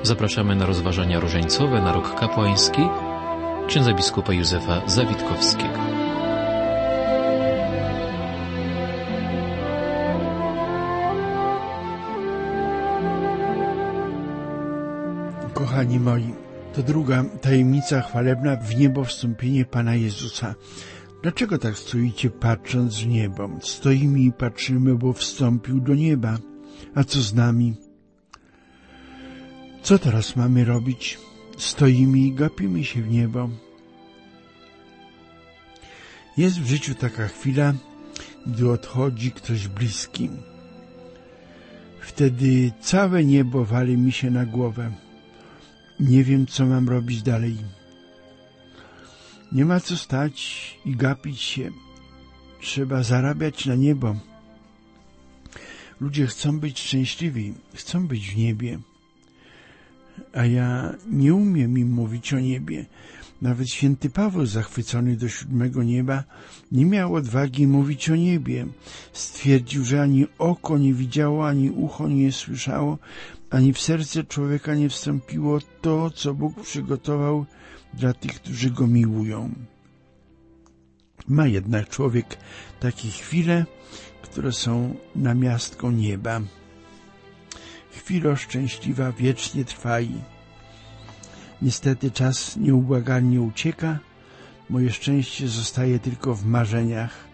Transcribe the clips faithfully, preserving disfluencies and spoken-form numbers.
Zapraszamy na rozważania różańcowe na rok kapłański księdza biskupa Józefa Zawitkowskiego. Kochani moi, to druga tajemnica chwalebna w niebo wstąpienie Pana Jezusa. Dlaczego tak stoicie patrząc w niebo? Stoimy i patrzymy, bo wstąpił do nieba. A co z nami? Co teraz mamy robić? Stoimy i gapimy się w niebo. Jest w życiu taka chwila, gdy odchodzi ktoś bliski. Wtedy całe niebo wali mi się na głowę. Nie wiem, co mam robić dalej. Nie ma co stać i gapić się. Trzeba zarabiać na niebo. Ludzie chcą być szczęśliwi, chcą być w niebie. A ja nie umiem im mówić o niebie. Nawet święty Paweł, zachwycony do siódmego nieba, nie miał odwagi mówić o niebie. Stwierdził, że ani oko nie widziało, ani ucho nie słyszało, ani w serce człowieka nie wstąpiło to, co Bóg przygotował dla tych, którzy Go miłują. Ma jednak człowiek takie chwile, które są namiastką nieba. Chwilo szczęśliwa wiecznie trwaj. Niestety czas nieubłagalnie ucieka, moje szczęście zostaje tylko w marzeniach.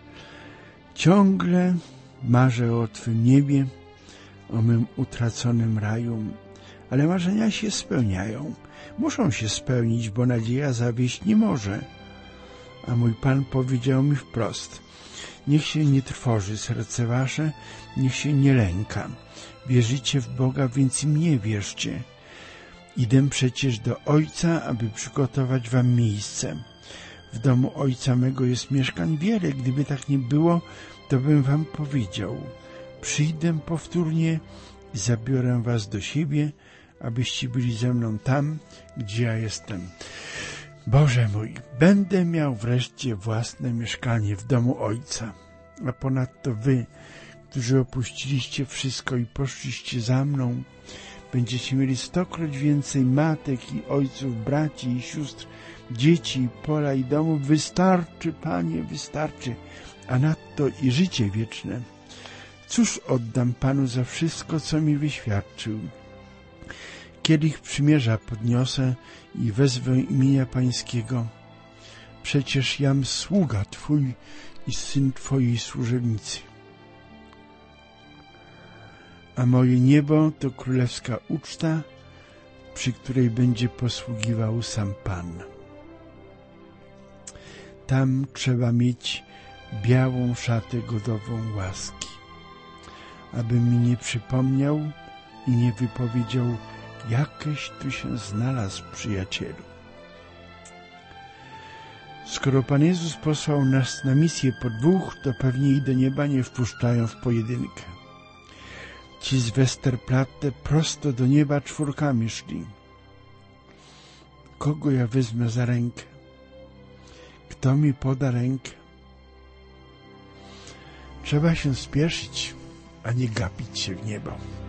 Ciągle marzę o Twym niebie, o mym utraconym raju, ale marzenia się spełniają. Muszą się spełnić, bo nadzieja zawieść nie może. A mój Pan powiedział mi wprost: niech się nie trwoży serce wasze, niech się nie lęka. Wierzycie w Boga, więc i mnie wierzcie. Idę przecież do Ojca, aby przygotować wam miejsce. W domu Ojca mego jest mieszkań wiele. Gdyby tak nie było, to bym wam powiedział. Przyjdę powtórnie i zabiorę was do siebie, abyście byli ze mną tam, gdzie ja jestem. Boże mój, będę miał wreszcie własne mieszkanie w domu Ojca. A ponadto wy, którzy opuściliście wszystko i poszliście za mną, będziecie mieli stokroć więcej matek i ojców, braci i sióstr, dzieci, pola i domów. Wystarczy, Panie, wystarczy, a nadto i życie wieczne. Cóż oddam Panu za wszystko, co mi wyświadczył? Kielich przymierza podniosę i wezwę imienia Pańskiego. Przecież jam sługa Twój i syn Twojej służebnicy. A moje niebo to królewska uczta, przy której będzie posługiwał sam Pan. Tam trzeba mieć białą szatę godową łaski, aby mi nie przypomniał i nie wypowiedział: jakeś tu się znalazł, przyjacielu. Skoro Pan Jezus posłał nas na misję po dwóch, to pewnie i do nieba nie wpuszczają w pojedynkę. Ci z Westerplatte prosto do nieba czwórkami szli. Kogo ja wezmę za rękę? Kto mi poda rękę? Trzeba się spieszyć, a nie gapić się w niebo.